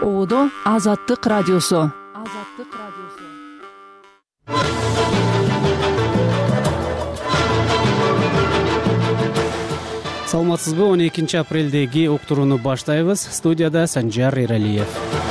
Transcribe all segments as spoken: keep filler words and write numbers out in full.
Оодо Азаттык радиосу. Азаттык радиосу. Саламатсызбы? он экинчи апрелдеги уктурууну баштайбыз. Студияда Санжар Эралиев.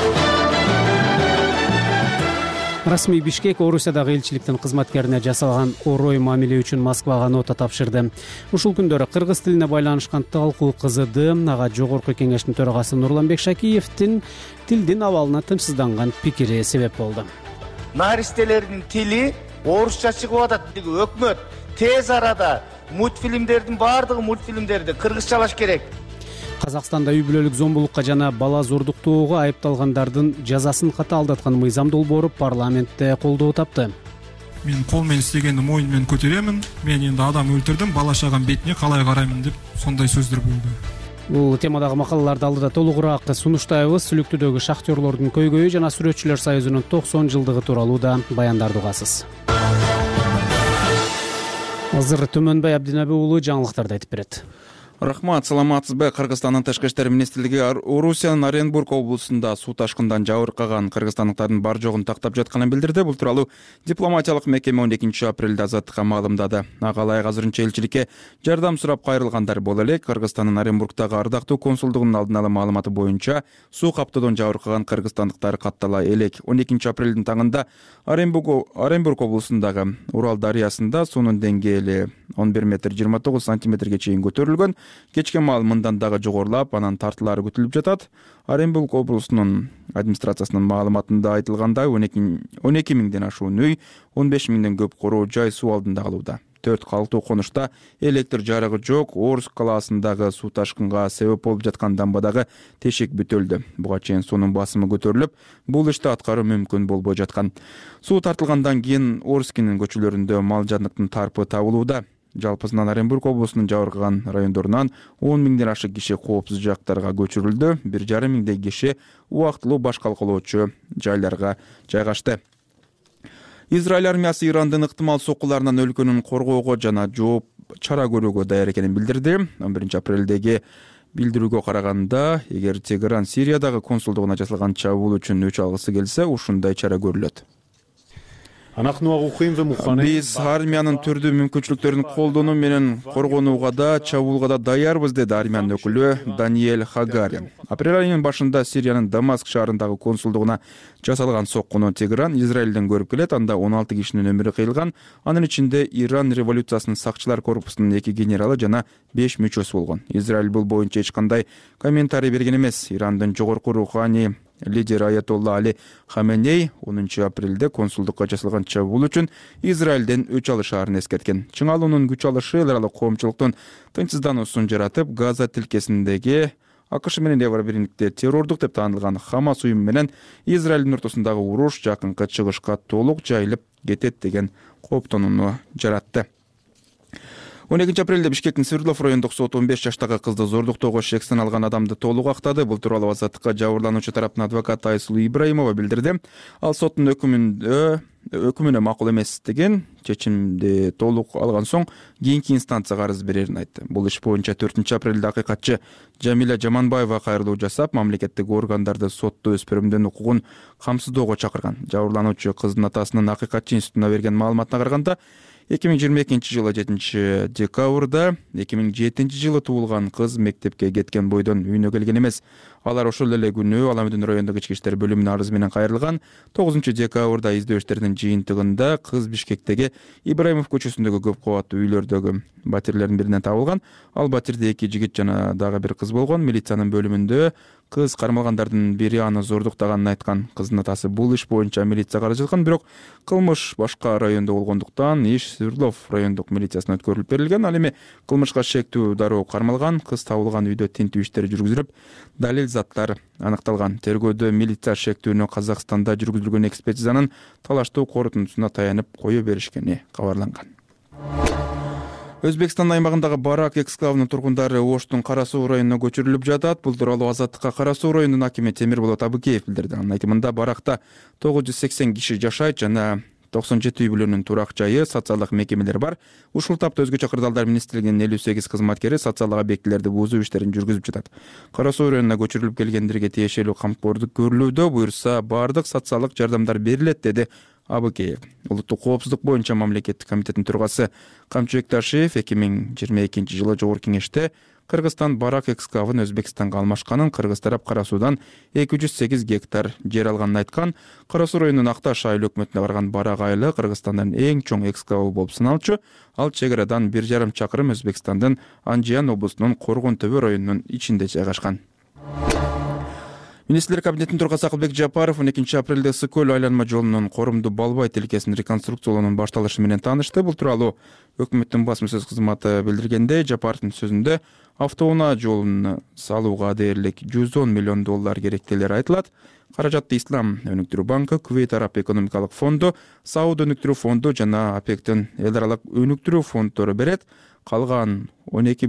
Расмий Бишкек Орусиядагы элчиликтин кызматкерине жасалган орой мамиле үчүн Москвага нота тапшырды. Ушул күндөрү кыргыз тилине байланышкан талкуу кызыды. Ага жогорку кеңештин төрагасы Нурланбек Шакиевдин тилдин абалына тынчсызданган пикири себеп болду. Наристелердин тили орусча чыгып атат. Өкмөт тез арада мультфильмдердин баардыгы мультфильмдерди кыргызчалаш керек. Казакстанда үй бүлөлүк зомбулукка жана бала зордуктоого айыпталгандардын жазасын катаалдаткан мыйзам долбоору парламентте колдоо тапты. Мен кол менен истегенди моюн менен көтөрөмүн. Мен энди адам өлтүрдүм, бала чагам бетине калай караймын деп сондай сөздөр болду. Бул темадагы макалаларды алдыда толугураак сунуштайбыз. Сүлүктүдөгү шахтерлордун көйгөйү жана сүрөтчүлөр союзунун токсон жылдыгы тууралуу да баяндарды угасыз. Азыр Төмөнбай Абдинаби уулу жаңылыктарды айтып берет. Рахмат, саламатсызбы? Кыргызстандын тышкы иштер министрлиги Орусиянын Оренбург облусунда суу ташкындан жабыркаган кыргызстандыктардын бар жогун тактап жатканын билдирди. Бул тууралуу дипломатиялык мекеме он экинчи апрелде Азаттыкка маалымдады. Ага ылайык азырынча элчиликке жардам сурап кайрылгандар боло элек. Кыргызстандын Оренбургдагы ардактуу консулдугунун алдын ала маалыматы боюнча суу каптоодон жабыркаган кыргызстандыктар каттала элек. он экинчи апрелдин таңында Оренбург, Оренбург облусундагы Урал дарыясында суунун деңгээли он бир метр жыйырма тогуз сантиметрге чейин көтөрүлгөн. Кечке маал мындан дагы жогорулап, анан тартылары күтүлүп жатат. Оренбург облусунун администрациясынын маалыматында айтылгандай он эки миңден ашуун үй, он беш миңден көп короо жай суу алдында калууда. Төрт калктуу конушта электр жарыгы жок. Орск калаасындагы суу ташкынга себеп болуп жаткан дамбадагы тешек бүтөлдү. Буга чейин суунун басымы көтөрүлүп, бул ишти аткаруу мүмкүн болбой жаткан. Суу тартылгандан кийин Орскинин көчөлөрүндө мал жандыктын тарпы табылууда. Жалпысынан Оренбург облусунун жабыркаган райондорунан он миңден ашык киши коопсуз жактарга көчүрүлдү. бир жарым миңдей киши убактылуу баш калкалоочу жайларга жайгашты. Израиль армиясы Ирандын ыктымал соккуларынан өлкөнүн коргоого жана жооп чара көрүүгө даяр экенин билдирди. он биринчи апрелдеги билдирүүгө караганда, эгер Тегеран Сириядагы консулдугуна жасалган чабуул үчүн өч алгысы келсе, ушундай чара көрүлөт. Биз армиянын түрдүү мүмкүнчүлүктөрүн колдонуу менен коргонууга да, чабуулга да даярбыз, деди армиянын өкүлү Даниэль Хагари. Апрель айынын башында Сириянын Дамаск шаарындагы консулдугуна жасалган соккуну Тегеран Израилден көрүп келет. Анда он алты кишинин өмүрү кыйылган. Анын ичинде Иран революциясынын сакчылар корпусунун эки генералы жана беш мүчөсү болгон. Израиль бул боюнча эч кандай комментарий берген эмес. Ирандын жогорку руханий лидер Аятолла Али Хаменей онунчу апрелде консулдукка жасалган чабуул үчүн Израилден өч алышаарын эскерткен. Чыңалуунун күч алышы эл аралык коомчулуктун тынчсыздануусун жаратып, Газа тилкесиндеги АКШ менен Евро биримдикте террордук деп таанылган Хамас уюму менен Израилдин ортосундагы уруш жакынкы чыгышка толук жайылып кетет деген кооптонууну жаратты. он экинчи апрелде Бишкектин Свердлов райондук соту он беш жаштагы кызды зордуктоого шектен алган адамды толук актады. Бул тууралуу Азаттыкка жабырлануучу тараптын адвокаты Айсулуу Ибраимова билдирди. Ал соттун өкүмүндө өкүмүнө макул эмес деген чечимди толук алган соң кийинки инстанцияга арыз берерин айтты. Бул иш боюнча төртүнчү апрелде акыйкатчы Жамиля Жаманбаева кайрылуу жасап, мамлекеттик органдарды сотто өспүрүмдүн укугун камсыздоого чакырган. Жабырлануучу кыздын атасынын акыйкатчы институтуна берген маалыматына караганда, эки миң жыйырма экинчи жылы жетинчи декабрда эки миң жетинчи жылы туулган кыз мектепке кеткен бойдон үйүнө келген эмес. Алар ошол эле күнү Аламүдүн райондук ички иштер бөлүмүнө арыз менен кайрылган. тогузунчу декабрда издөө иштеринин жыйынтыгында кыз Бишкектеги Ибраимов көчөсүндөгү көп кабаттуу үйлөрдөгү батирлердин биринен табылган. Ал батирде эки жигит жана дагы бир кыз болгон. Милициянын бөлүмүндө кыз кармалгандардын бири аны зордуктаганын айткан. Кыздын атасы бул иш боюнча милицияга арыз жазган, бирок кылмыш башка райондо болгондуктан иш Свердлов райондук милициясына өткөрүлүп берилген. Ал эми кылмышка шектүү дароо кармалган. Кыз табылган үйдө тинтүү иштери жүргүзүлүп, далил заттар аныкталган. Тергөөдө милиция шектүүнү Казакстанда жүргүзүлгөн экспертизанын талаштуу корутундусуна таянып кое беришкени кабарланган. Өзбекстан аймагындагы Барак эксклавынын тургундары Оштун Кара Суу районуна көчүрүлүп жатат. Бул тууралуу Азаттыкка Кара Суу районунун акими Темирболот Абыкеев билдирди. Анын айтымында Баракта тогуз жүз сексен киши жашайт жана токсон жети үй бүлөнүн турак жайы, социалдык мекемелер бар. Ушул тапта өзгөчө кырдаалдар министрлигинин элүү сегиз кызматкери социалдык объектилерди бузуу иштерин жүргүзүп жатат. Кара Суу районуна көчүрүлүп келгендерге тиешелүү камкордук көрүлүүдө, буюрса баардык социалдык жардамдар берилет, деди Абыкеев. Улуттук коопсуздук боюнча мамлекеттик комитеттин төрагасы Камчыбек Ташиев эки миң жыйырма экинчи жылы жогорку кеңеште Кыргызстан барак экскавын Өзбекстанга алмашканын, кыргыз тарап Кара Суудан эки жүз сегиз гектар жер алганын айткан. Кара Суу районунун Акташ айыл өкмөтүнө барган барак айылы Кыргызстандын эң чоң экскавы болуп саналчу. Ал чек арадан бир жарым чакырым Өзбекстандын Анжиян облусунун Коргон Төбө районунун ичинде жайгашкан. Министрлер кабинетинин төрагасы Акылбек Жапаров он экинчи апрелде Ысык көл айланма жолунун Корумду Балбай тилкесин реконструкциялоонун башталышы менен таанышты. Бул тууралуу өкмөттүн басма сөз кызматы билдиргенде, Жапаровдун сөзүндө автоунаа жолун салууга дээрлик жүз он миллион доллар керектелери айтылат. Каражатты Ислам өнүктүрүү банкы, Кувейт Араб экономикалык фонду, Сауд өнүктүрүү фонду жана ОПЕКтин эл аралык өнүктүрүү фонддору берет. Калган он эки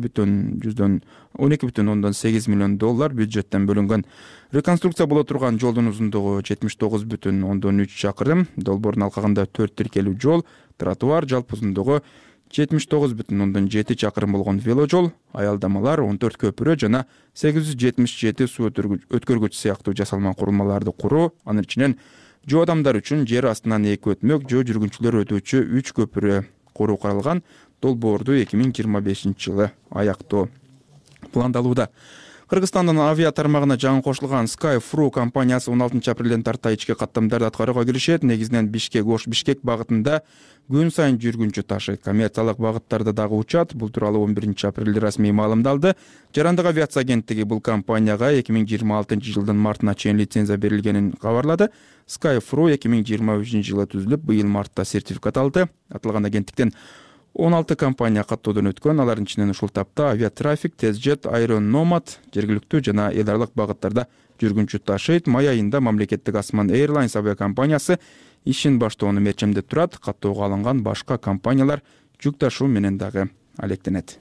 бүтүн ондон сегиз миллион доллар бюджеттен бөлүнгөн. Реконструкция боло турган жолдун узундугу жетимиш тогуз бүтүн ондон үч чакырым, долбоордун алкагында төрт тиркелүү жол, тротуар, жалпы узундугу жетимиш тогуз бүтүн ондон жети чакырым болгон веложол, аялдамалар, он төрт көпүрө жана сегиз жүз жетимиш жети суу өткөргүч сыяктуу жасалма курулмаларды куруу, анын ичинен жөө адамдар үчүн жер астынан эки өтмөк, жөө жүргүнчүлөр өтүүчү үч көпүрө куруу каралган. Долбоорду эки миң жыйырма бешинчи жылы аяктоо пландалууда. Кыргызстандын авиа тармагына жаңы кошулган Skyfru компаниясы он алтынчы апрелден тарта ички каттамдарды аткарууга киришет. Негизинен Бишкек Ош Бишкек багытында күн сайын жүргүнчү ташыйт. Коммерциялык багыттарда дагы учат. Бул тууралуу он биринчи апрелде расмий маалымдалды. Жарандык авиация агенттиги бул компанияга эки миң жыйырма алтынчы жылдын мартына чейин лицензия берилгенин кабарлады. Skyfru эки миң жыйырма үчүнчү жылы түзүлүп, быйыл мартта сертификат алды. Аталган агенттиктен он алты компания каттоодон өткөн. Алардын ичинен ушул тапта Авиатрафик, Тезжет, Аэрономад жергиликтүү жана эл аралык багыттарда жүргүнчү ташыйт. Май айында мамлекеттик Асман Airlines авиакомпаниясы ишин баштоону мерчемдеп турат. Каттоого алынган башка компаниялар жүк ташуу менен дагы алектенет.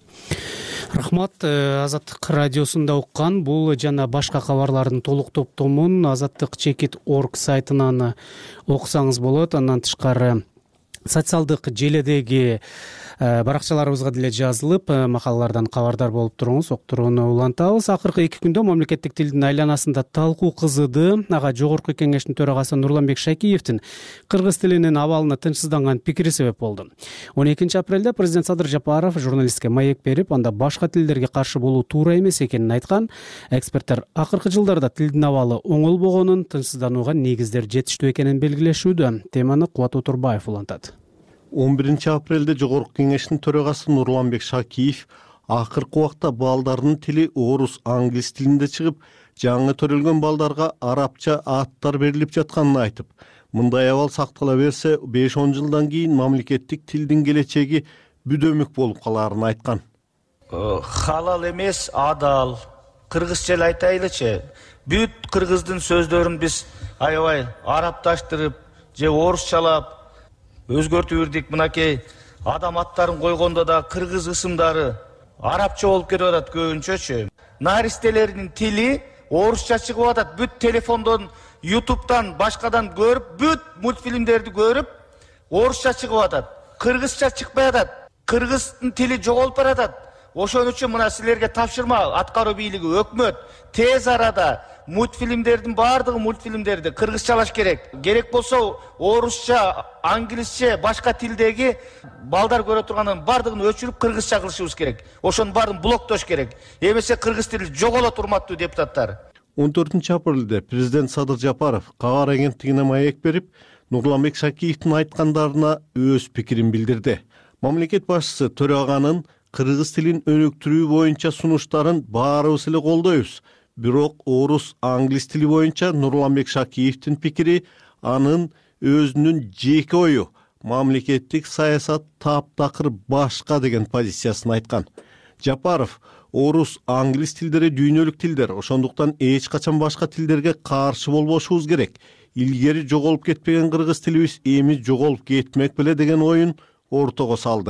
Рахмат. Азаттык радиосунда уккан бул жана башка кабарлардын толук топтомун азаттык чекит точка орг сайтынан окусаңыз болот. Андан тышкары социалдык желедеги баракчаларыбызга деле жазылып, макалалардан кабардар болуп туруңуз, октурууну улантабыз. Акыркы эки күндө мамлекеттик тилдин айланасында талкуу кызыды. Ага жогорку кеңештин төрагасы Нурланбек Шакиевдин кыргыз тилинин абалына тынчсызданган пикири себеп болду. он экинчи апрелде президент Садыр Жапаров журналистке маек берип, анда башка тилдерге каршы болуу туура эмес экенин айткан. Эксперттер акыркы жылдарда тилдин абалы оңолбогонун, тынчсызданууга негиздер жетиштүү экенин белгилешүүдө. Теманы Кубат Турбаев улантат. он биринчи апрелде жогорку кеңештин төрагасы Нурланбек Шакиев акыркы убакта балдардын тили орус, англис тилинде чыгып, жаңы төрөлгөн балдарга арабча аттар берилип жатканын айтып, мындай абал сактала берсе беш он жылдан кийин мамлекеттик тилдин келечеги бүдөмүк болуп каларын айткан. Халал эмес, адал. Кыргызча эле айтайлычы. Бүт кыргыздын сөздөрүн биз аябай арабташтырып, же орусчалап өзгөртүп үрдүк. Мынакей адам аттарын койгондо да кыргыз ысымдары арабча болуп кетип атат көбүнчөчү. Наристелердин тили орусча чыгып атат. Бүт телефондон, ютубтан, башкадан көрүп, бүт мультфильмдерди көрүп, орусча чыгып атат. Кыргызча чыкпай атат. Кыргыздын тили жоголуп баратат. Ошон үчүн мына силерге тапшырма, аткаруу бийлиги, өкмөт тез арада мультфильмдердин баардыгы мультфильмдерди кыргызчалаш керек. Керек болсо орусча, англисче, башка тилдеги балдар көрө турганын баардыгын өчүрүп кыргызча кылышыбыз керек. Ошонун баарын блоктош керек. Эмесе кыргыз тили жоголот, урматтуу депутаттар. он төртүнчү апрелде президент Садыр Жапаров кабар агенттигине маек берип, Нурланбек Шакиевдин айткандарына өз пикирин билдирди. Мамлекет башчысы төраганын кыргыз тилин өнүктүрүү боюнча сунуштарын баарыбыз эле колдойбуз. Бирок орус, англис тили боюнча Нурланбек Шакиевдин пикири анын өзүнүн жеке ою. Мамлекеттик саясат таптакыр башка деген позициясын айткан. Жапаров орус, англис тилдери дүйнөлүк тилдер, ошондуктан эч качан башка тилдерге каршы болбошубуз керек. Илгери жоголуп кетпеген кыргыз тилибиз эми жоголуп кетмек беле деген оюн ортого салды.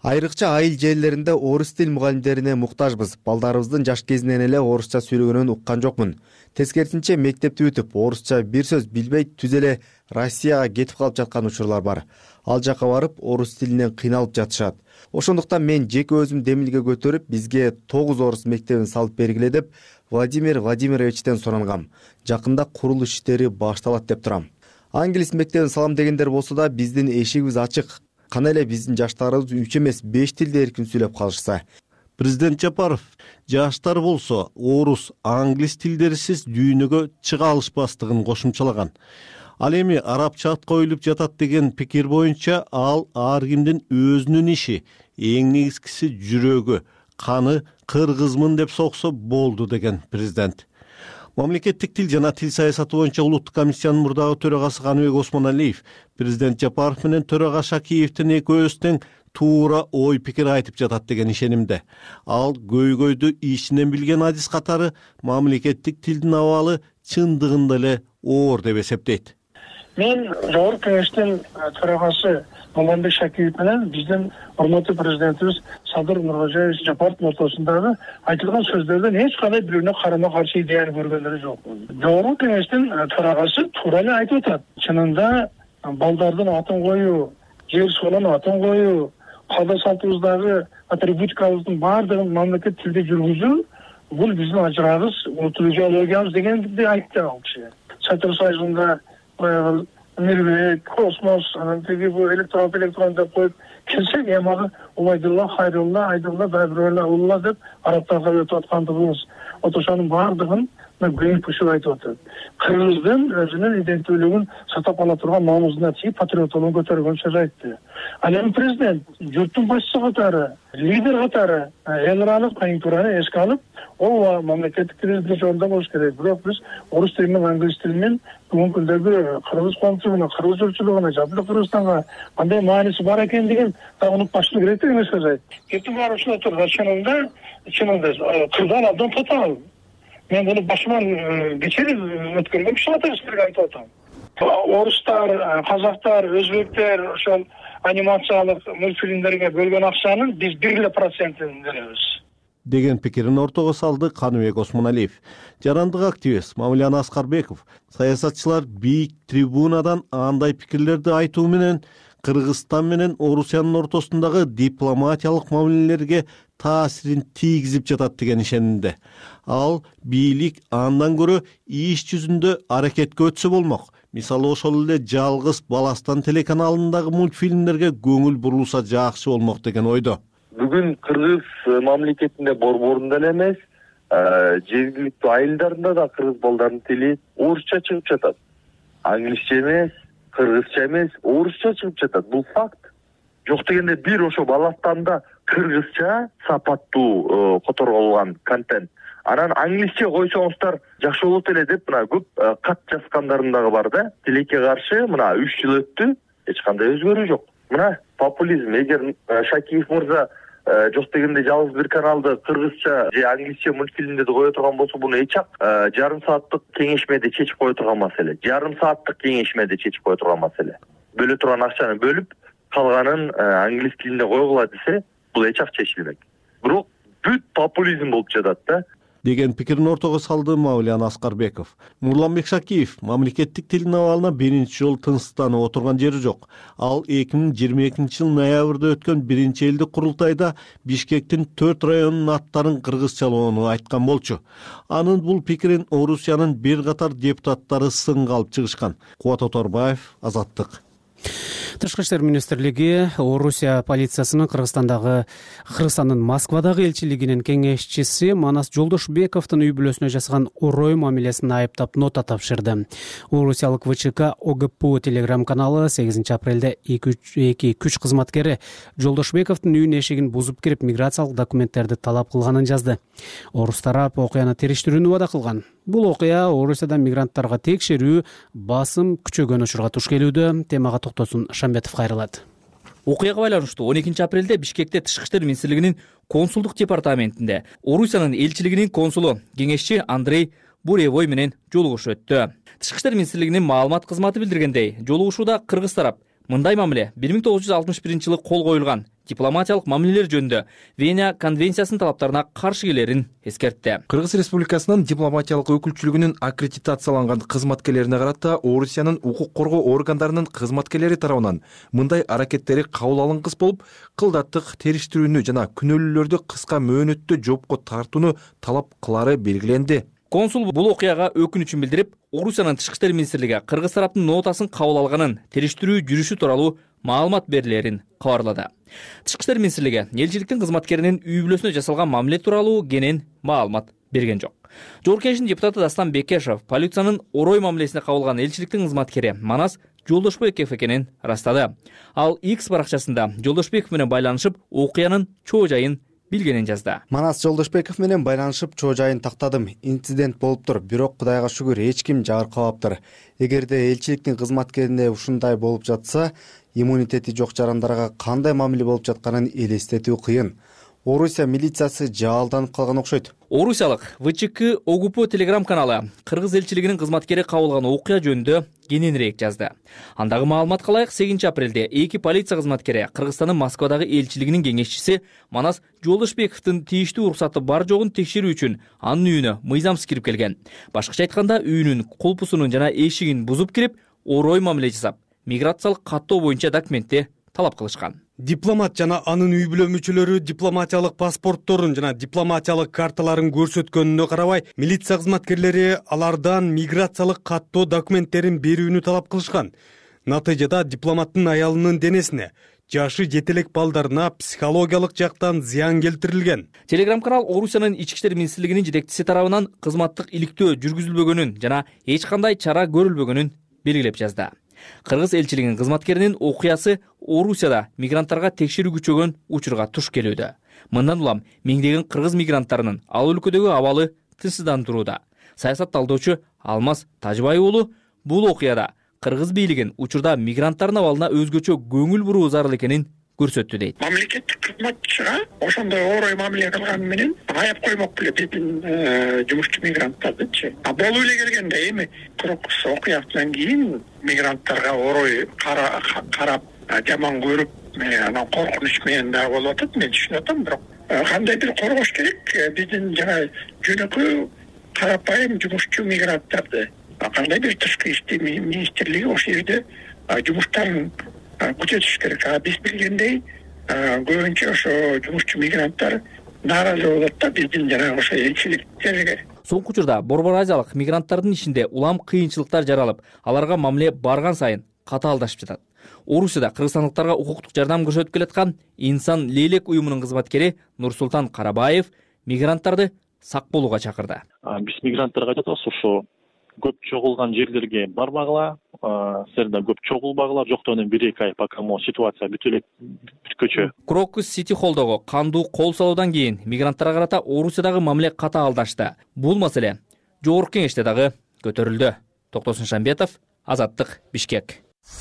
Айрыкча айыл жерлеринде орус тил мугалимдерине муктажбыз. Балдарыбыздын жаш кезинен эле орусча сүйлөгөнүн уккан жокмун. Тескерисинче мектепти бүтүп, орусча бир сөз билбей түз эле Россияга кетип калып жаткан учурлар бар. Ал жака барып орус тилинен кыйналып жатышат. Ошондуктан мен жеке өзүм демилге көтөрүп, бизге тогуз орус мектебин салып бергиле деп Владимир Владимировичтен сурангам. Жакында курулуш иштери башталат деп турам. Англис мектебин салам дегендер болсо да биздин эшигибиз ачык. Кана эле биздин жаштарыбыз үч эмес беш тилде эркин сүйлөп калышса. Президент Жапаров жаштар болсо орус, англис тилдерисиз дүйнөгө чыга алышпастыгын кошумчалаган. Ал эми арабча ат коюлуп жатат деген пикир боюнча ал ар кимдин өзүнүн иши, эң негизгиси жүрөгү, каны кыргызмын деп соксо болду деген президент. Мамлекеттик тил жана тил саясаты боюнча улуттук комиссиянын мурдагы төрагасы Каныбек Осмоналиев президент Жапаров менен төрага Шакиевдин экөөсү тең туура ой пикир айтып жатат деген ишенимде. Ал көйгөйдү ичинен билген адис катары мамлекеттик тилдин абалы чындыгында эле оор деп эсептейт. Мен жогорку кеңештин төрагасы Маманбек Шакиев менен биздин урматтуу президентибиз Садыр Нуркожоевич Жапаровдун ортосундагы айтылган сөздөрдөн эч кандай бирине карама каршы идеяны көргөндөр жок. Жогорку кеңештин төрагасы туура эле айтып атат. Чынында балдардын атын коюу, жер суунун атын коюу, калда салтыбыздагы атрибутикабыздын баардыгын мамлекет тилде жүргүзүү бул биздин ажырагыс, улуттук идеологиябыз дегенди айтты ал киши. Чатыр Союзунда Мирбек, Космос, анан теги бу электрон электрон деп коюп келсек, эмагы Убайдулла, Хайрулла, Айдулла, Байбирулла, Улла деп арабтарга өтүп аткандыгыбыз. Ошонун баардыгын көйүп пушуп айтып атат. Кыргыздын өзүнүн иденттүүлүгүн сактап кала турган маңызына тийип патриоттугун көтөргөн сөз айтты. Ал эми президент журттун башчысы катары, лидер катары эл аралык конъюнктураны эске алып, ооба мамлекеттик тилди жолдо болуш керек. Бирок биз орус тили менен англис тили менен бүгүнкү күндөгү кыргыз коомчулугуна, кыргыз журтчулугуна, Жапон Кыргызстанга кандай мааниси бар экендигин дагы унутпашлык керек деген сөз айтты. Кеттим баары ушунда турган чынында, чынында кырдан абдан татаал. Мен буну башыман кечирип өткөргөн киши катары силерге айтып атам. Орустар, казактар, өзбектер ошол анимациялык мультфильмдерге бөлгөн акчанын биз бир эле процентин беребиз деген пикирин ортого салды Каныбек Осмоналиев. Жарандык активист Мамилан Аскарбеков саясатчылар бийик трибунадан андай пикирлерди айтуу менен Кыргызстан менен Орусиянын ортосундагы дипломатиялык мамилелерге таасирин тийгизип жатат деген ишенимде. Ал бийлик андан көрө иш жүзүндө аракетке өтсө болмок. Мисалы ошол эле жалгыз Баластан телеканалындагы мультфильмдерге көңүл бурулса жакшы болмок деген ойдо. Бүгүн Кыргыз мамлекетинде борборунда эле эмес, жергиликтүү айылдарында да кыргыз балдарынын тили орусча чыгып жатат. Англисче эмес, кыргызча эмес, орусча чыгып жатат. Бул факт. Жок дегенде бир ошо Баластанда кыргызча сапаттуу которголгон контент. Анан англисче койсоңуздар жакшы болот эле деп мына көп кат жазгандарым дагы бар да. Тилекке каршы мына үч жыл өттү, эч кандай өзгөрүү жок. Мына популизм. Эгер Шакиев мырза жок дегенде жалгыз бир каналды кыргызча же англисче мультфильмдерди кое турган болсо, буну эч ак жарым сааттык кеңешмеде чечип кое турган маселе. Жарым сааттык кеңешмеде чечип кое турган маселе. Бөлө турган акчаны бөлүп, калганын англис тилинде койгула десе, бул эч ак чечилбек. Бирок бүт популизм болуп жатат да. Деген пикирин ортого салды Мамилан Аскарбеков. Нурланбек Шакиев мамлекеттик тилдин абалына биринчи жолу тынчсызданып отурган жери жок. Ал эки миң жыйырма экинчи жыл ноябрда өткөн биринчи элдик курултайда Бишкектин төрт районунун аттарын кыргызчалоону айткан болчу. Анын бул пикирин Орусиянын бир катар депутаттары сынга алып чыгышкан. Кубат Оторбаев, Азаттык. Тышкы иштер министрлиги Орусия полициясынын Кыргызстандагы Кыргызстандын Москвадагы элчилигинин кеңешчиси Манас Жолдошбековдун үй бүлөсүнө жасаган орой мамилесин айыптап нота тапшырды. Орусиялык ВЧК ОГПУ телеграм каналы сегизинчи апрелде эки күч кызматкери Жолдошбековдун үйүнүн эшигин бузуп кирип миграциялык документтерди талап кылганын жазды. Орус тарап окуяны териштирүүнү убада кылган. Бул окуя Орусиядан мигранттарга текшерүү, басым күчөгөн учурга туш келүүдө. Темага токтосун Шамбетов кайрылат. Окуяга байланыштуу он экинчи апрелде Бишкекте Тышкы иштер министрлигинин консулдук департаментинде Орусиянын элчилигинин консулу кеңешчи Андрей Буревой менен жолугушуу өттү. Тышкы иштер министрлигинин маалымат кызматы билдиргендей, жолугушууда кыргыз тарап мындай мамиле бир миң тогуз жүз алтымыш биринчи жылы кол коюлган дипломатиялык мамилелер жөнүндө Вена конвенциясынын талаптарына каршы келерин эскертти. Кыргыз Республикасынын дипломатиялык өкүлчүлүгүнүн аккредитацияланган кызматкерлерине карата Орусиянын укук коргоо органдарынын кызматкерлери тарабынан мындай аракеттери кабыл алынгыс болуп, кылдаттык териштирүүнү жана күнөөлүүлөрдү кыска мөөнөттө жоопко тартууну талап кылары белгиленди. Консул бул окуяга өкүнүчүн билдирип, Орусиянын тышкы иштер министрлиги Кыргыз тараптын нотасын кабыл алганын, териштирүү жүрүшү тууралуу маалымат берилерин кабарлады. Тышкы иштер министрлиги элчиликтин кызматкеринин үй бүлөсүнө жасалган мамиле тууралуу кенен маалымат берген жок. Жогорку Кеңештин депутаты Дастан Бекешев полициянын орой мамилесине кабылган элчиликтин кызматкери Манас Жолдошбеков экенин растады. Ал X баракчасында Жолдошбеков менен байланышып, окуянын чоо жайын билгенин жазды. Манас Жолдошбеков менен байланышып чоо жайын тактадым. Инцидент болуптур, бирок Кудайга шүгүр эч ким жабыркабаптыр. Эгерде элчиликтин кызматкерине ушундай болуп жатса, иммунитети жок жарандарга кандай мамиле болуп жатканын элестетүү кыйын. Орусия милициясы жаалданып калган окшойт. Орусиялык вэ че ка Огупо телеграм каналы Кыргыз элчилигинин кызматкери кабылган окуя жөнүндө кененирээк жазды. Андагы маалыматка ылайык сегизинчи апрелде эки полиция кызматкери Кыргызстандын Москвадагы элчилигинин кеңешчиси Манас Жолдошбековдун тийиштүү уруксаты бар жогун текшерүү үчүн анын үйүнө мыйзамсыз кирип келген. Башкача айтканда, үйүнүн кулпусунун жана эшигин бузуп кирип, орой мамиле жасап, миграциялык каттоо боюнча документти талап кылышкан. Дипломат жана анын үй бүлө мүчөлөрү дипломатиялык паспортторун жана дипломатиялык карталарын көрсөткөнүнө карабай, милиция кызматкерлери алардан миграциялык каттоо документтерин берүүнү талап кылышкан. Натыйжада дипломаттын аялынын денесине, жашы жетелек балдарына психологиялык жактан зыян келтирилген. Телеграм канал Орусиянын ички иштер министрлигинин жетекчиси тарабынан кызматтык иликтөө жүргүзүлбөгөнүн жана эч кандай чара көрүлбөгөнүн белгилеп жазды. Кыргыз элчилигинин кызматкеринин окуясы Орусияда мигранттарга текшерүү күчөгөн учурга туш келүүдө. Мындан улам миңдеген кыргыз мигранттарынын ал өлкөдөгү абалы тынчсыздандырууда. Саясат талдоочу Алмаз Тажыбай уулу бул окуяда кыргыз бийлигин учурда мигранттардын абалына өзгөчө көңүл буруу зарыл экенин көрсөттү дейт. Мамлекеттик кызматчыга ошондой орой мамиле кылганы менен аяп коймок беле биздин жумушчу мигранттардычы. А болуп эле келгенде эми Крокус окуясынан кийин мигранттарга орой карап жаман көрүп, анан коркунуч менен да болуп атат, мен түшүнүп атам, бирок кандайдыр коргош керек биздин жана жөнөкөй карапайым жумушчу мигранттарды. Кандайдыр тышкы иштер министрлиги ошол жерде жумуштарын күчөтүш керек. А биз билгендей, көбүнчө ошо жумушчу мигранттар нааразы болот да биздин жанагы ошо элчиликтерге. Соңку учурда Борбор Азиялык мигранттардын ишинде улам кыйынчылыктар жаралып, аларга мамиле барган сайын катаалдашып жатат. Орусияда кыргызстандыктарга укуктук жардам көрсөтүп келаткан Инсан Лейлек уюмунун кызматкери Нурсултан Карабаев мигранттарды сак болууга чакырды. Биз мигранттарга айтабыз, ошо көп чогулган жерлерге барбагыла, силерде көп чогулбагыла, жоктон бир эки ай пока мо ситуация бүтө элек бүткөчө. Крокус Сити Холдогу кандуу кол салуудан кийин мигранттарга карата Орусиядагы мамиле катаалдашты. Бул маселе Жогорку Кеңеште дагы көтөрүлдү. Токтосун Шамбетов, Азаттык, Бишкек.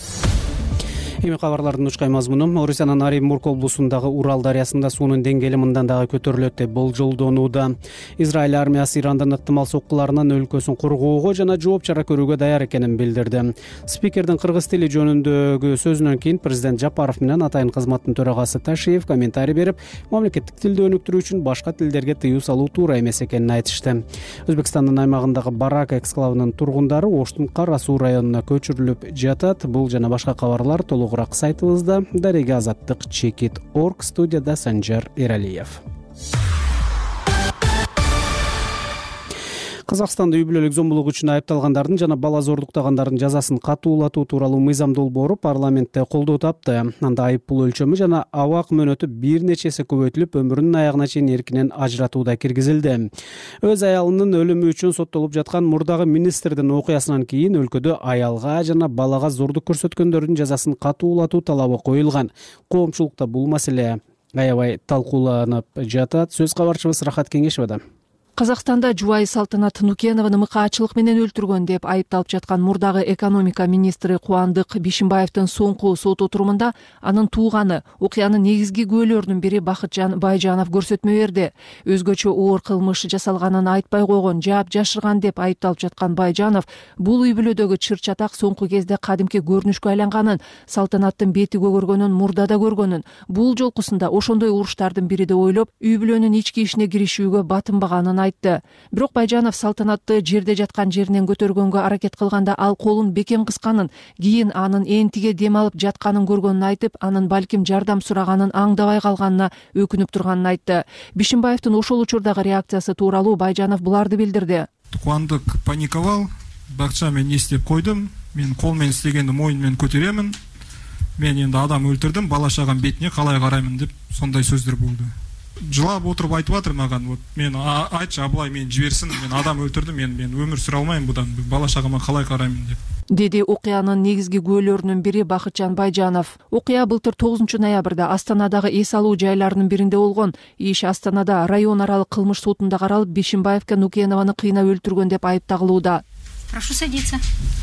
Эми кабарлардын учкай мазмуну: Орусиянын Оренбург облусундагы Урал дарыясында суунун деңгээли мындан дагы көтөрүлөт деп болжолдонууда. Израиль армиясы Ирандын ыктымал соккуларынан өлкөсүн коргоого жана жооп чара көрүүгө даяр экенин билдирди. Спикердин кыргыз тили жөнүндөгү сөзүнөн кийин президент Жапаров менен атайын кызматтын төрагасы Ташиев комментарий берип, мамлекеттик тилди өнүктүрүү үчүн башка тилдерге тыюу салуу туура эмес экенин айтышты. Өзбекстандын аймагындагы Барак эксклавынын тургундары Оштун Кара Суу районуна көчүрүлүп жатат. Бул жана башка кабарлар толугураак сайтыбызда. Дарега Азаттык, Чекит Орг, студияда Санжар Эралиев. Казакстанда үй бүлөлүк зомбулук үчүн айыпталгандардын жана бала зордуктагандардын жазасын катуулатуу тууралуу мыйзам долбоору парламентте колдоо тапты. Анда айып пул өлчөмү жана абак мөөнөтү бир нече эсе көбөйтүлүп, өмүрүнүн аягына чейин эркинен ажыратууда киргизилди. Өз аялынын өлүмү үчүн соттолуп жаткан мурдагы министрдин окуясынан кийин өлкөдө аялга жана балага зордук көрсөткөндөрдүн жазасын катуулатуу талабы коюлган. Коомчулукта бул маселе аябай талкууланып жатат. Сөз кабарчыбыз Рахат Кеңешевада. Казакстанда жубайы Салтанат Нукенованы мыкаачылык менен өлтүргөн деп айыпталып жаткан мурдагы экономика министри Кубандык Бишимбаевдин соңку сот отурумунда анын тууганы, окуянын негизги күбөлөрүнүн бири Бакытжан Байжанов көрсөтмө берди. Өзгөчө оор кылмыш жасалганын айтпай койгон, жаап жашырган деп айыпталып жаткан Байжанов бул үй бүлөдөгү чыр-чатак соңку кезде кадимки көрүнүшкө айланганын, Салтанаттын бети көгөргөнүн мурда да көргөнүн, бул жолкусунда ошондой уруштардын бири деп ойлоп, үй бүлөнүн ички ишине киришүүгө батынбаганын айтты. Бирок Байжанов Салтанатты жерде жаткан жеринен көтөргөнгө аракет кылганда ал колун бекем кысканын, кийин анын энтиге дем алып жатканын көргөнүн айтып, анын балким жардам сураганын аңдабай калганына өкүнүп турганын айтты. Бишимбаевдин ошол учурдагы реакциясы тууралуу Байжанов буларды билдирди. Кубандык паниковал, бакча мен не істеп койдум, мен кол менен істегенди мойын менен көтөрөмүн, мен енді адам өлтүрдүм, бала шагам бетине калай караймын деп сондай сөздөр болду. Жылап отуруп айтып атыр маган, вот мен айтчы Абылай мен жиберсин, мен адам өлтүрдүм, мен мен өмүр сүрө алмайм будан, бала шагама калай караймын деп. Деди окуянын негизги күбөлөрүнүн бири Бакытжан Байжанов. Окуя былтыр тогузунчу ноябрда Астанадагы эс алуу жайларынын биринде болгон. Иш Астанада район аралык кылмыш сотунда каралып, Бишимбаевке Нукенованы кыйнап өлтүргөн деп айып тагылууда. Прошу садиться.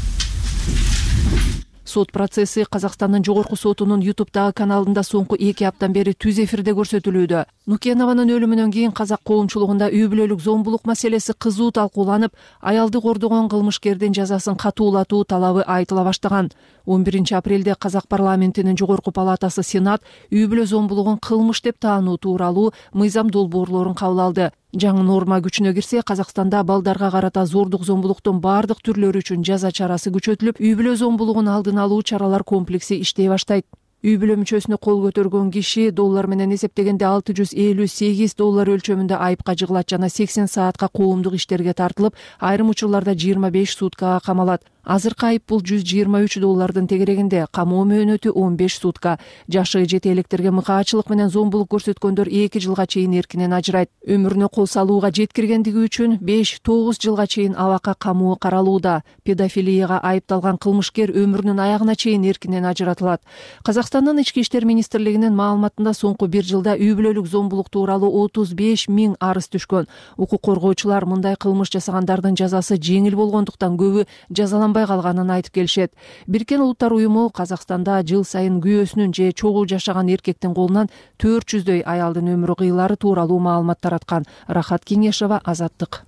Сот процесси Казакстандын жогорку сотунун ютубтагы каналында соңку эки аптан бери түз эфирде көрсөтүлүүдө. Нукенованын өлүмүнөн кийин казак коомчулугунда үй бүлөлүк зомбулук маселеси кызуу талкууланып, аялды кордогон кылмышкердин жазасын катуулатуу талабы айтыла баштаган. он биринчи апрелде Казак парламентинин жогорку палатасы Сенат үй бүлө зомбулугун кылмыш деп таануу тууралуу мыйзам долбоорлорун кабыл алды. Жаңы норма күчүнө кирсе, Казакстанда балдарга карата зордук зомбулуктун бардык түрлөрү үчүн жаза чарасы күчөтүлүп, үй бүлө зомбулугун алдын алуу чаралар комплекси иштей баштайт. Үй бүлө мүчөсүнө кол көтөргөн киши доллар менен эсептегенде алты жүз элүү сегиз доллар өлчөмүндө айыпка жыгылат жана сексен саатка коомдук иштерге тартылып, айрым учурларда жыйырма беш суткага камалат. Азыркы айып бул жүз жыйырма үч доллардын тегерегинде, камоо мөөнөтү он беш сутка. Жашы жете электерге мыкаачылык менен зомбулук көрсөткөндөр эки жылга чейин эркинен ажырайт. Өмүрүнө кол салууга жеткиргендиги үчүн беш тогуз жылга чейин абакка камоо каралууда. Педофилияга айыпталган кылмышкер өмүрүнүн аягына чейин эркинен ажыратылат. Казакстандын ички иштер министрлигинин маалыматында соңку бир жылда үй бүлөлүк зомбулук тууралуу отуз беш миң арыз түшкөн. Укук коргоочулар мындай кылмыш жасагандардын жазасы жеңил болгондуктан көбү жазаланбай калганын айтып келишет. Бириккен Улуттар уюму Казакстанда жыл сайын күйөөсүнүн же чогуу жашаган эркектин колунан төрт жүздөй аялдын өмүрү кыйылары тууралуу маалымат тараткан. Рахат Кеңешова, Азаттык.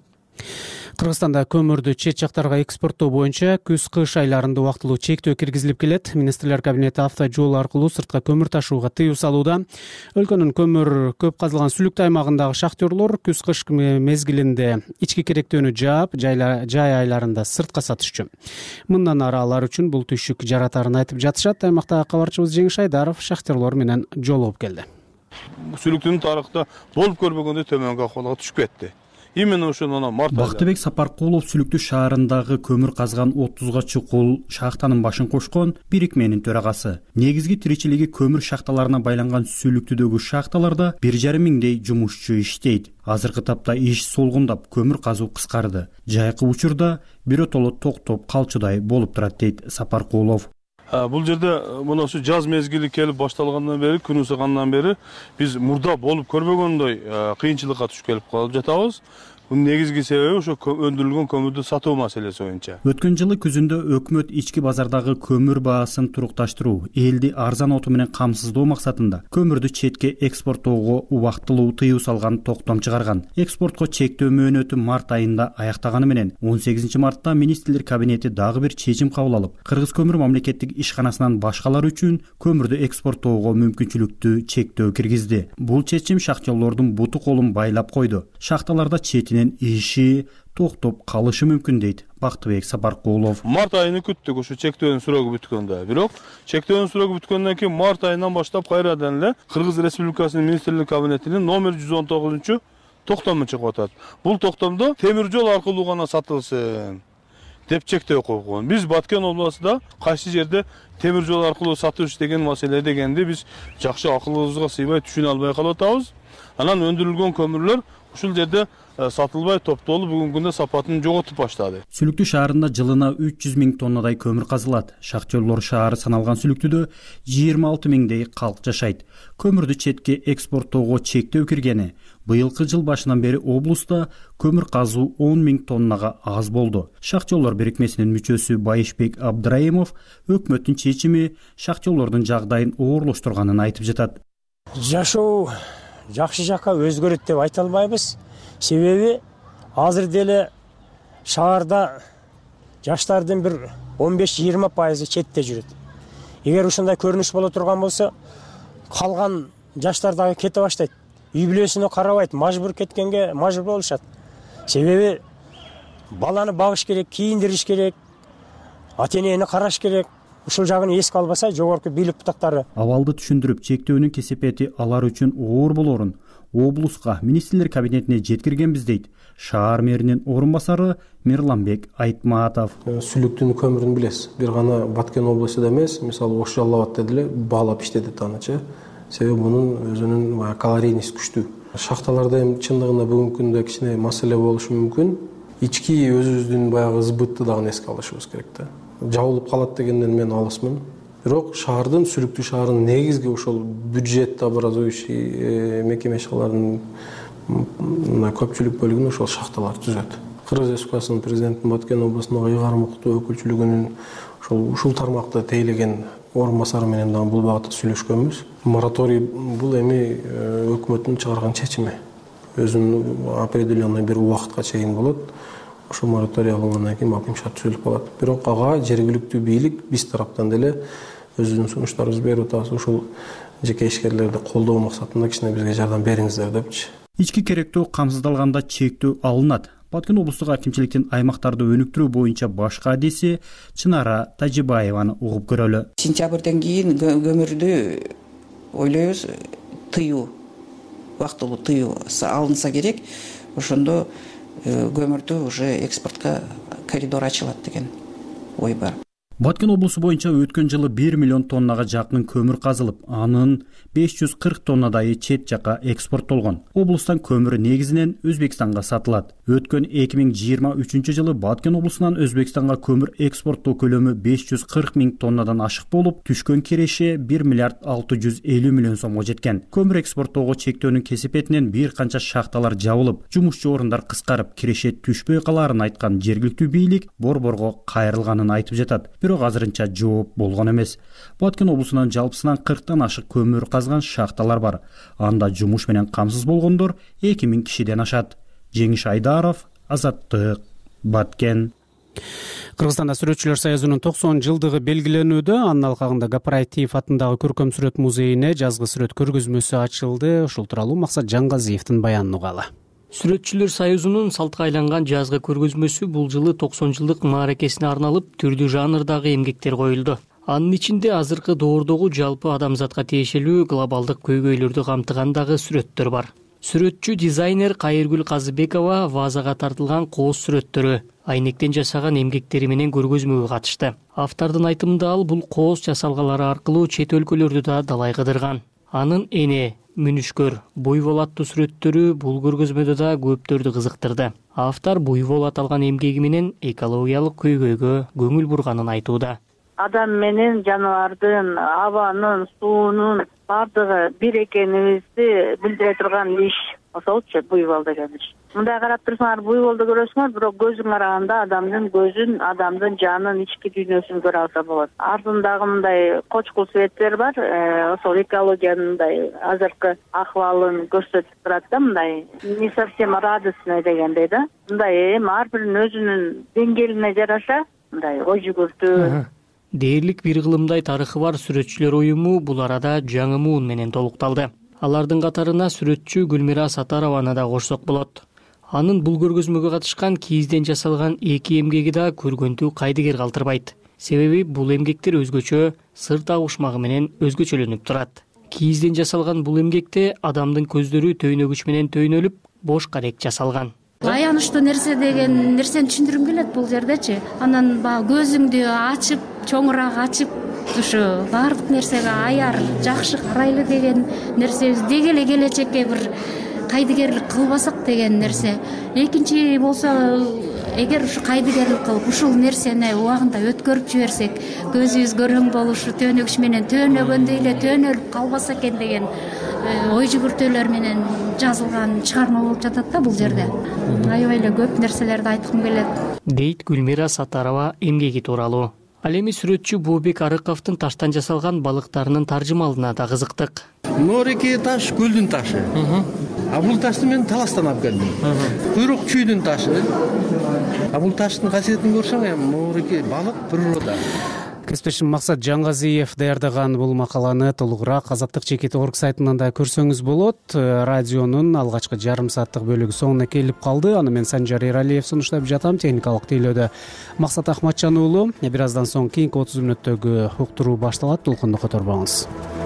Кыргызстанда көмүрдү чет жактарга экспорттоо боюнча күз-кыш айларында убактылуу чектөө киргизилип келет. Министрлер кабинети автожол аркылуу сыртка көмүр ташууга тыюу салууда. Өлкөнүн көмүр көп казылган сүлүктүү аймагындагы шахтерлор күз-кыш мезгилинде ички керектөөнү жаап, жай айларында сыртка сатышчу. Мындан ары алар үчүн бул түшүк жаратарын айтып жатышат. Аймактагы кабарчыбыз Жеңиш Айдаров шахтерлор менен жолугуп келди. Сүлүктүн тарыхта болуп көрбөгөндөй төмөнгө акыбалга түшүп кетти. Именно ошондон март айында Бактыбек Сапаркулов сүлүктүү шаарындагы көмүр казган отузга чукул шахтанын башын кошкон бирикменин төрагасы. Негизги тиричилиги көмүр шахталарына байланган сүлүктүүдөгү шахталарда бир жарым миңдей жумушчу иштейт. Азыркы тапта иш солгундап, көмүр казуу кыскарды. Жайкы учурда биротоло токтоп калчудай болуп турат дейт Сапаркулов. Бул жерде мына ушу жаз мезгили келип башталгандан бери, күн ысыгандан бери биз мурда болуп көрбөгөндөй кыйынчылыкка түшүп келип калып жатабыз. Бунун негизги себеби ошо өндүрүлгөн көмүрдү сатуу маселеси боюнча. Өткөн жылы күзүндө өкмөт ички базардагы көмүр баасын турукташтыруу, элди арзан оту менен камсыздоо максатында көмүрдү четке экспорттоого убактылуу тыюу салган токтом чыгарган. Экспортко чектөө мөөнөтү март айында аяктаганы менен он сегизинчи мартта министрлер кабинети дагы бир чечим кабыл алып, Кыргыз көмүр мамлекеттик ишканасынан башкалар үчүн көмүрдү экспорттоого мүмкүнчүлүктү чектөө киргизди. Бул чечим шахтерлордун буту колун байлап койду. Шахталарда четинен иши токтоп калышы мүмкүн дейт Бактыбек Сапаркулов. Март айыны күттүк ушу чектөөнүн срогу бүткөндө. Бирок чектөөнүн срогу бүткөндөн кийин март айынан баштап кайрадан эле Кыргыз Республикасынын министрлик кабинетинин номер жүз он тогузунчу токтому чыгып атат. Бул токтомдо темир жол аркылуу гана сатылсын деп чектөө койгон. Биз Баткен областында кайсы жерде темир жол аркылуу сатыш деген маселе дегенди биз жакшы акылыбызга сыйбай түшүнө албай калып атабыз. Анан өндүрүлгөн көмүрлөр ушул жерде сатылбай топтолуп бүгүнкү күндө сапатын жоготуп баштады. Сүлүктүү шаарында жылына үч жүз миң тоннадай көмүр казылат. Шахтерлор шаары саналган Сүлүктүүдө жыйырма алты миңдей калк жашайт. Көмүрдү четке экспорттоого чектөө киргени быйылкы жыл башынан бери облуста көмүр казуу он миң тоннага аз болду. Шахтерлор бирикмесинин мүчөсү Байышбек Абдраимов өкмөттүн чечими шахтерлордун жагдайын оорлоштурганын айтып жатат. Жашоо жакшы жакка өзгөрөт деп айта албайбыз. Себеби азыр деле шаарда жаштардын бир он беш жыйырма пайызы четте жүрөт. Эгер ушундай көрүнүш боло турган болсо, калган жаштар дагы кете баштайт. Үй бүлөсүнө карабайт, мажбур кеткенге мажбур болушат. Себеби баланы багыш керек, кийиндириш керек, ата-энени караш керек. Ушул жагын эске албаса, жогорку бийлик бутактары абалды түшүндүрүп, чектөөнүн кесепети алар үчүн оор болорун облуска министрлер кабинетине жеткиргенбиз дейт шаар мэринин орун басары Мирланбек Айтматов. Сүлүктүн көмүрүн билесиз, бир гана Баткен облусунда эмес, мисалы Ош Жалал абадта деле баалап иштетет анычы. Себеби мунун өзүнүн калорийность күчтүү. Шахталарда эми чындыгында бүгүнкү күндө кичине маселе болушу мүмкүн. Ички өзүбүздүн баягы сбытты дагы эске алышыбыз керек да. Жабылып калат дегенден мен алысмын. Бирок шаардын, Сүлүктүү шаарынын негизги ошол бюджет образующий мекеме ишкаларынын көпчүлүк бөлүгүн ошол шахталар түзөт. Кыргыз Республикасынын президентин Баткен облусундагы ыйгарым укуктуу өкүлчүлүгүнүн ошол ушул тармакта тейлеген орун басары менен дагы бул багытта сүйлөшкөнбүз. Мораторий бул эми өкмөттүн чыгарган чечими. Өзүнүн определенный бир убакытка чейин болот. Ошол мораторий алынгандан кийин маким шарт түзүлүп калат. Бирок ага жергиликтүү бийлик биз тараптан деле өзүнүн сунуштарыбызды берип атабыз. Ушул жеке ишкерлерди колдоо максатында кичине бизге жардам бериңиздер депчи. Ички керектөө камсыздалганда чектөө алынат. Баткен облустук акимчиликтин аймактарды өнүктүрүү боюнча башкы адиси Чынара Тажибаеваны угуп көрөлү. Сентябрден кийин көмүрдү ойлойбуз тыюу, убактылуу тыюу алынса керек. Ошондо көмүрдү уже экспортко коридор ачылат деген ой бар. Баткен облусу боюнча өткөн жылы бир миллион тоннага жакын көмүр казылып, анын беш жүз кырк тоннадайы чет жакка экспорттолгон. Облустан көмүр негизинен Өзбекстанга сатылат. Өткөн эки миң жыйырма үчүнчү жылы Баткен облусунан Өзбекстанга көмүр экспорттоо көлөмү беш жүз кырк миң тоннадан ашык болуп, түшкөн киреше бир миллиард алты жүз элүү миллион сомго жеткен. Көмүр экспорттоого чектөөнүн кесепетинен бир канча шахталар жабылып, жумушчу орундар кыскарып, киреше түшпөй калаарын айткан жергиликтүү бийлик борборго кайрылганын айтып жатат. Бирок азырынча жооп болгон эмес. Баткен облусунан жалпысынан кырктан ашык көмүр казган шахталар бар. Анда жумуш менен камсыз болгондор эки миң кишиден ашат. Жеңиш Айдаров, Азаттык, Баткен. Кыргызстанда сүрөтчүлөр союзунун токсон жылдыгы белгиленүүдө. Анын алкагында Гапараев атындагы көркөм сүрөт музейине жазгы сүрөт көргөзмөсү ачылды. Ушул тууралуу Максат Жангазиевдин баянын угалы. Сүрөтчүлөр союзунун салтка айланган жазгы көргөзмөсү бул жылы токсон жылдык мааракесине арналып, түрдүү жанрдагы эмгектер коюлду. Анын ичинде азыркы доордогу жалпы адамзатка тиешелүү глобалдык көйгөйлөрдү камтыгандагы сүрөттөр бар. Сүрөтчү дизайнер Кайыргүл Казыбекова вазага тартылган кооз сүрөттөрү, айнектен жасаган эмгектери менен көргөзмөгө катышты. Автордун айтымында ал бул кооз жасалгалары аркылуу чет өлкөлөрдү да далай кыдырган. Анын эне, мүнүшкөр, буйвол аттуу сүрөттөрү бул көргөзмөдө да көптөрдү кызыктырды. Автор буйвол аталган эмгеги менен экологиялык көйгөйгө көңүл бурганын айтууда. Адам менен жаныбардын, абанын, суунун бардыгы бир экенибизди билдире турган иш. Ошолчу буйвол деген иш. Мындай карап турсаңар буйволду көрөсүңөр, бирок көзүң караганда адамдын көзүн, адамдын жанын, ички дүйнөсүн көрө алса болот. Артындагы мындай кочкул светтер бар, ошол экологиянын мындай азыркы акыбалын көрсөтүп турат да, мындай не совсем радостный дегендей да. Мындай эми ар биринин өзүнүн деңгээлине жараша мындай ой жүгүртүү. Дээрлик бир кылымдай тарыхы бар сүрөтчүлөр уюму бул арада жаңы муун менен толукталды. Алардын катарына сүрөтчү Гүлмира Сатарованы да кошсок болот. Анын бул көргөзмөгө катышкан кийизден жасалган эки эмгеги да көргөндү кайдыгер калтырбайт. Себеби бул эмгектер өзгөчө, сыр табышмагы менен өзгөчөлөнүп турат. Кийизден жасалган бул эмгекте адамдын көздөрү төйнөгүч менен төйнөлүп, бош карек жасалган. Аянычтуу нерсе деген нерсени түшүндүргүм келет бул жердечи. Анан баягы көзүңдү ачып, чоңураак ачып, ушу баардык нерсеге аяр, жакшы карайлы деген нерсебиз деги эле келечекке бир кайдыгерлик кылбасак деген нерсе. Экинчи болсо, эгер ушу кайдыгерлик кылып ушул нерсени убагында өткөрүп жиберсек, көзүбүз көрөң болушу, төөнөгүч менен төөнөгөндөй эле төөнөлүп калбаса экен деген ой жүгүртүүлөр менен жазылган чыгарма болуп жатат да бул жерде. Аябай эле көп нерселерди айткым келет, дейт Гүлмира Сатарова эмгеги тууралуу. Ал эми сүрөтчү Бообек Арыковдун таштан жасалган балыктарынын таржымалына да кызыктык. Ноореке таш көлдүн ташы. А бул ташты мен таластан алып келдим. Куйрук чүйдүн ташы. А бул таштын касиетин көрсөң, эми ноореке балык природа. Кесиптешим Максат Жаңгазиев даярдаган бул макаланы толугураак Азаттык чекит орг сайтынан да көрсөңүз болот. Радионун алгачкы жарым сааттык бөлүгү соңуна келип калды. Аны мен Санжар Эралиев сунуштап жатам. Техникалык тейлөөдө Максат Ахматжан уулу. Бир аздан соң кийинки отуз мүнөттөгү уктуруу башталат. Толкунду которбоңуз.